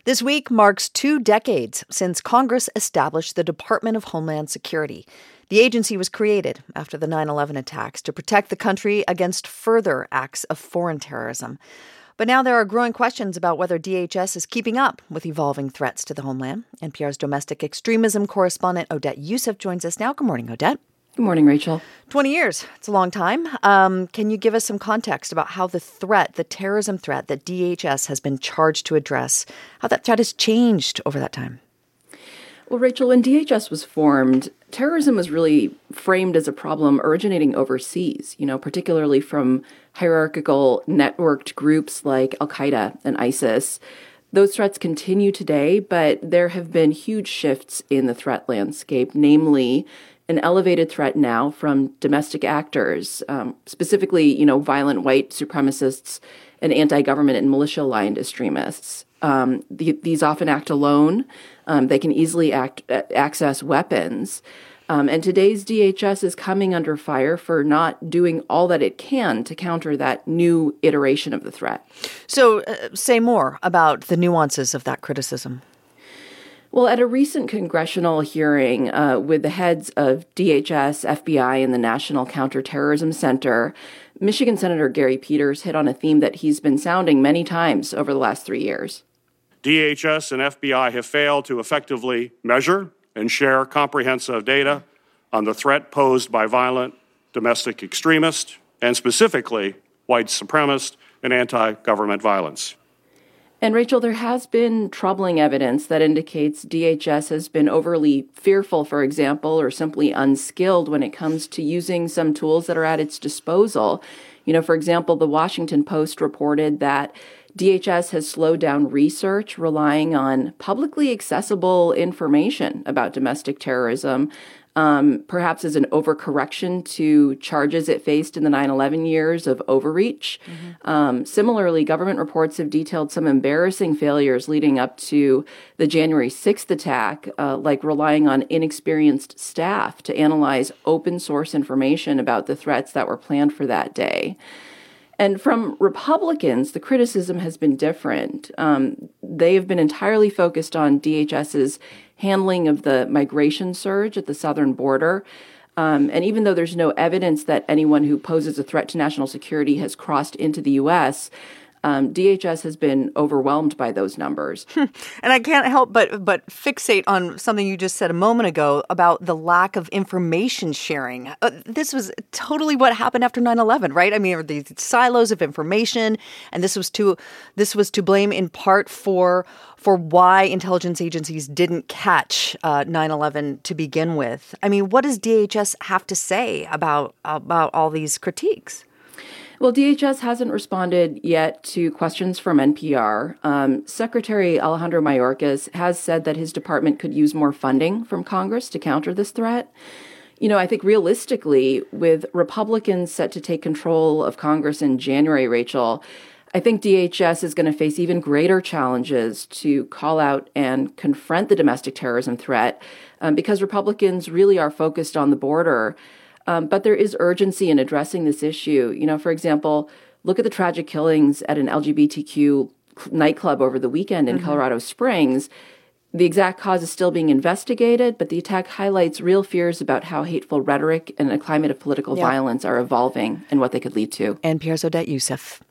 This week marks 2 decades since Congress established the Department of Homeland Security. The agency was created after the 9/11 attacks to protect the country against further acts of foreign terrorism. But now there are growing questions about whether DHS is keeping up with evolving threats to the homeland. NPR's domestic extremism correspondent Odette Yousef joins us now. Good morning, Odette. Good morning, Rachel. 20 years. It's a long time. Can you give us some context about how the terrorism threat that DHS has been charged to address, how that threat has changed over that time? Well, Rachel, when DHS was formed, terrorism was really framed as a problem originating overseas, particularly from hierarchical networked groups like Al-Qaeda and ISIS. Those threats continue today, but there have been huge shifts in the threat landscape, namely an elevated threat now from domestic actors, specifically, violent white supremacists and anti-government and militia-aligned extremists. These often act alone. They can easily access weapons. And today's DHS is coming under fire for not doing all that it can to counter that new iteration of the threat. So say more about the nuances of that criticism. Well, at a recent congressional hearing with the heads of DHS, FBI, and the National Counterterrorism Center, Michigan Senator Gary Peters hit on a theme that he's been sounding many times over the last 3 years. DHS and FBI have failed to effectively measure and share comprehensive data on the threat posed by violent domestic extremists and specifically white supremacist and anti-government violence. And Rachel, there has been troubling evidence that indicates DHS has been overly fearful, for example, or simply unskilled when it comes to using some tools that are at its disposal. For example, the Washington Post reported that DHS has slowed down research relying on publicly accessible information about domestic terrorism, perhaps as an overcorrection to charges it faced in the 9/11 years of overreach. Similarly, government reports have detailed some embarrassing failures leading up to the January 6th attack, like relying on inexperienced staff to analyze open source information about the threats that were planned for that day. And from Republicans, the criticism has been different. They have been entirely focused on DHS's handling of the migration surge at the southern border. And even though there's no evidence that anyone who poses a threat to national security has crossed into the U.S., DHS has been overwhelmed by those numbers. And I can't help but fixate on something you just said a moment ago about the lack of information sharing. This was totally what happened after 9/11, right? I mean, these silos of information, and this was to blame in part for why intelligence agencies didn't catch 9/11 to begin with. I mean, what does DHS have to say about all these critiques? Well, DHS hasn't responded yet to questions from NPR. Secretary Alejandro Mayorkas has said that his department could use more funding from Congress to counter this threat. I think realistically, with Republicans set to take control of Congress in January, Rachel, I think DHS is going to face even greater challenges to call out and confront the domestic terrorism threat because Republicans really are focused on the border. But there is urgency in addressing this issue. For example, look at the tragic killings at an LGBTQ nightclub over the weekend in Colorado Springs. The exact cause is still being investigated, but the attack highlights real fears about how hateful rhetoric and a climate of political violence are evolving and what they could lead to. NPR's Odette Yousef.